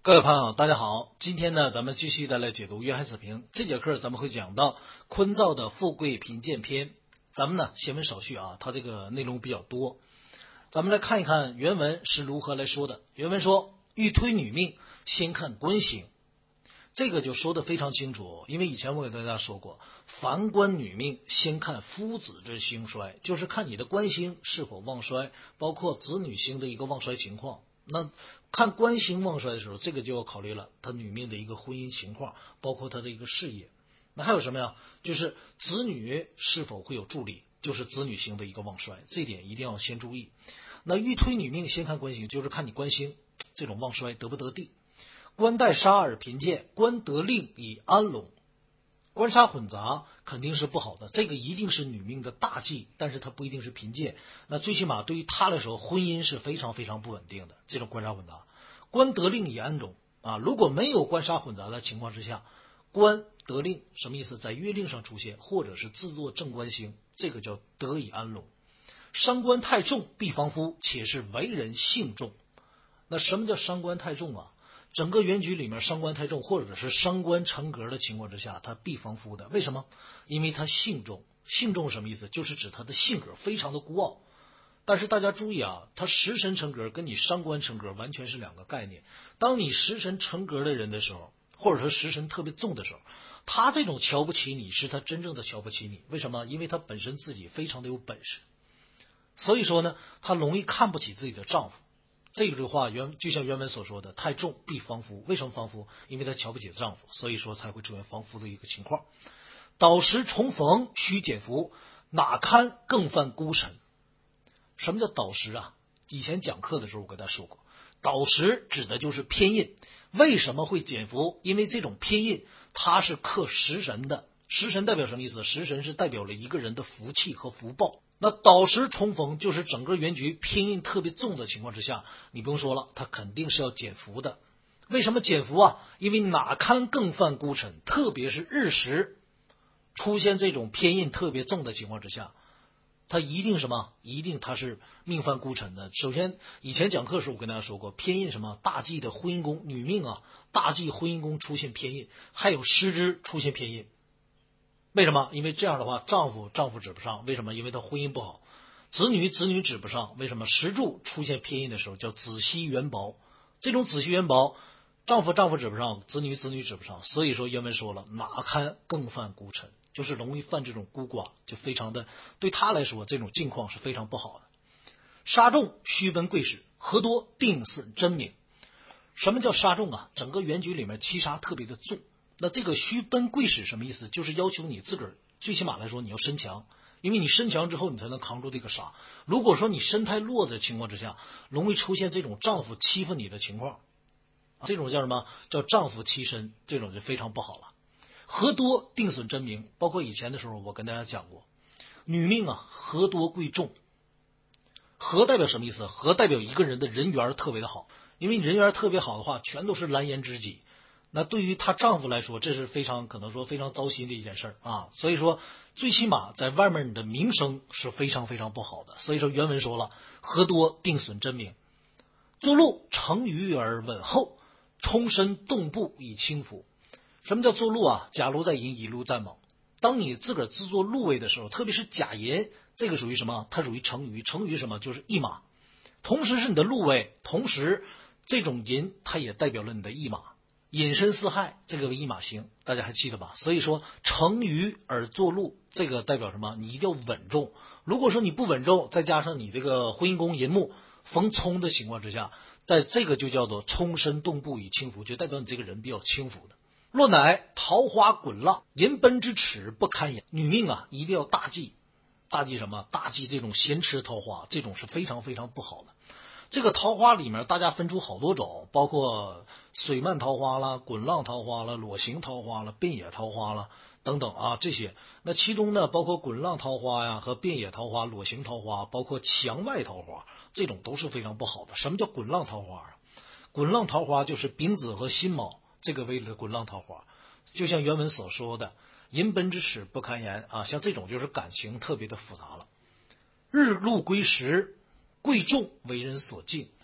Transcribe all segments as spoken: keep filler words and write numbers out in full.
各位朋友大家好，今天呢咱们继续的来解读约翰子平。这节课咱们会讲到昆造的富贵贫贱篇，咱们呢先文少叙啊，它这个内容比较多。咱们来看一看原文是如何来说的。原文说，欲推女命，先看官星。这个就说的非常清楚，因为以前我给大家说过，凡观女命先看夫子之兴衰，就是看你的官星是否旺衰，包括子女星的一个旺衰情况。那看官星旺衰的时候，这个就要考虑了他女命的一个婚姻情况，包括他的一个事业。那还有什么呀？就是子女是否会有助力，就是子女星的一个旺衰，这点一定要先注意。那欲推女命先看官星，就是看你官星这种旺衰得不得地。官带杀而贫贱，官得令以安拢。官杀混杂肯定是不好的，这个一定是女命的大忌，但是它不一定是贫贱。那最起码对于他来说，婚姻是非常非常不稳定的。这种官杀混杂，官得令以安拢啊，如果没有官杀混杂的情况之下，官得令什么意思？在月令上出现，或者是自作正官星，这个叫得以安拢。伤官太重，必防夫，且是为人性重。那什么叫伤官太重啊？整个原局里面伤官太重，或者是伤官成格的情况之下，他必防夫的。为什么？因为他性重。性重什么意思？就是指他的性格非常的孤傲。但是大家注意啊，他食神成格跟你伤官成格完全是两个概念。当你食神成格的人的时候，或者说食神特别重的时候，他这种瞧不起你是他真正的瞧不起你。为什么？因为他本身自己非常的有本事，所以说呢，他容易看不起自己的丈夫。这句话原就像原文所说的，太重必防夫。为什么防夫？因为她瞧不起丈夫，所以说才会出现防夫的一个情况。倒时重逢须减服，哪堪更犯孤臣。什么叫倒时啊？以前讲课的时候我跟大家说过，倒时指的就是偏印。为什么会减服？因为这种偏印它是克食神的。食神代表什么意思？食神是代表了一个人的福气和福报。那倒时重逢就是整个原局偏印特别重的情况之下，你不用说了，他肯定是要减服的。为什么减服啊？因为哪堪更犯孤臣，特别是日时出现这种偏印特别重的情况之下，他一定什么？一定他是命犯孤臣的。首先，以前讲课的时候我跟大家说过，偏印什么？大忌的婚姻宫，女命啊，大忌婚姻宫出现偏印，还有失之出现偏印。为什么？因为这样的话，丈夫丈夫指不上。为什么？因为他婚姻不好。子女子女指不上。为什么？时柱出现偏印的时候叫子息元薄，这种子息元薄，丈夫丈夫指不上，子女子女指不上。所以说原文说了，哪堪更犯孤臣，就是容易犯这种孤寡，就非常的对他来说这种境况是非常不好的。杀重须奔贵使，何多定损真名。什么叫杀重啊？整个原局里面七杀特别的重。那这个须奔贵使什么意思？就是要求你自个儿最起码来说你要身强，因为你身强之后你才能扛住这个杀。如果说你身太弱的情况之下，容易出现这种丈夫欺负你的情况，这种叫什么？叫丈夫欺身，这种就非常不好了。何多定损真名，包括以前的时候我跟大家讲过，女命啊，何多贵重。何代表什么意思？何代表一个人的人缘特别的好，因为人缘特别好的话，全都是蓝颜知己。那对于她丈夫来说，这是非常可能说非常糟心的一件事啊。所以说最起码在外面你的名声是非常非常不好的。所以说原文说了，何多定损真名。坐禄成于而稳厚，冲身动步以轻浮。什么叫坐禄啊？甲禄在寅，乙禄在卯。当你自个儿自作禄位的时候，特别是甲寅，这个属于什么？它属于成于。成于什么？就是驿马，同时是你的禄位，同时这种寅它也代表了你的驿马。隐身四害，这个驿马星，大家还记得吧？所以说成于而坐禄，这个代表什么？你一定要稳重。如果说你不稳重，再加上你这个婚姻宫寅木逢冲的情况之下，在这个就叫做冲身动步以轻浮，就代表你这个人比较轻浮的。若乃桃花滚浪，银奔之耻不堪言。女命啊，一定要大忌。大忌什么？大忌这种咸池桃花，这种是非常非常不好的。这个桃花里面大家分出好多种，包括水漫桃花啦、滚浪桃花啦、裸形桃花啦、遍野桃花啦等等啊，这些。那其中呢，包括滚浪桃花呀和遍野桃花、裸形桃花，包括墙外桃花，这种都是非常不好的。什么叫滚浪桃花啊？滚浪桃花就是丙子和辛卯这个位置的滚浪桃花，就像原文所说的银奔之耻不堪言啊，像这种就是感情特别的复杂了。日禄归时，贵重为人所敬。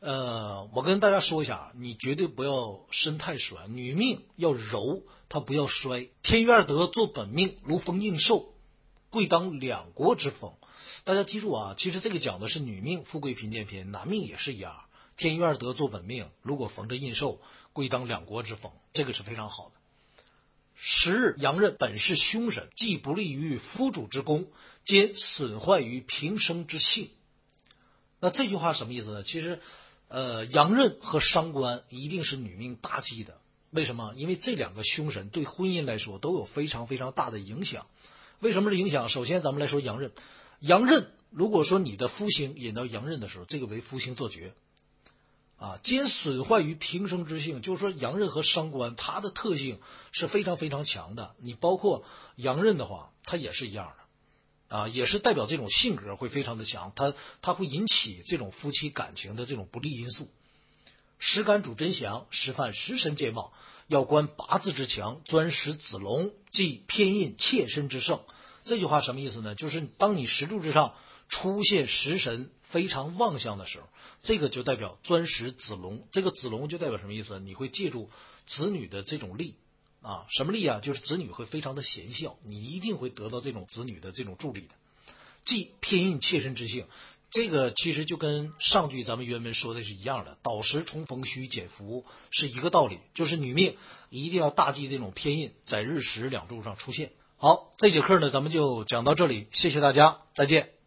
呃，我跟大家说一下，你绝对不要身太软，女命要柔，她不要衰。天与二德做本命，如逢应寿，贵当两国之逢。大家记住啊，其实这个讲的是女命富贵贫贱篇，男命也是一样。天与二德做本命，如果逢着印寿，贵当两国之逢，这个是非常好的。十日阳刃本是凶神，既不利于夫主之功，兼损坏于平生之性。那这句话什么意思呢？其实呃，阳刃和伤官一定是女命大忌的。为什么？因为这两个凶神对婚姻来说都有非常非常大的影响。为什么是影响？首先咱们来说阳刃，阳刃如果说你的夫星引到阳刃的时候，这个为夫星坐绝啊，兼损坏于平生之性，就是说阳刃和伤官它的特性是非常非常强的。你包括阳刃的话，它也是一样的啊，也是代表这种性格会非常的强，它它会引起这种夫妻感情的这种不利因素。时干主真祥，时犯食神健旺，要观八字之强，专食子龙，即偏印妾身之盛。这句话什么意思呢？就是当你石柱之上出现食神非常旺相的时候，这个就代表专食子龙。这个子龙就代表什么意思？你会借助子女的这种力啊，什么力啊？就是子女会非常的贤孝，你一定会得到这种子女的这种助力的。即偏印妾身之性，这个其实就跟上句咱们原文说的是一样的，倒时冲逢虚减福是一个道理，就是女命一定要大忌这种偏印在日时两柱上出现。好，这节课呢咱们就讲到这里，谢谢大家，再见。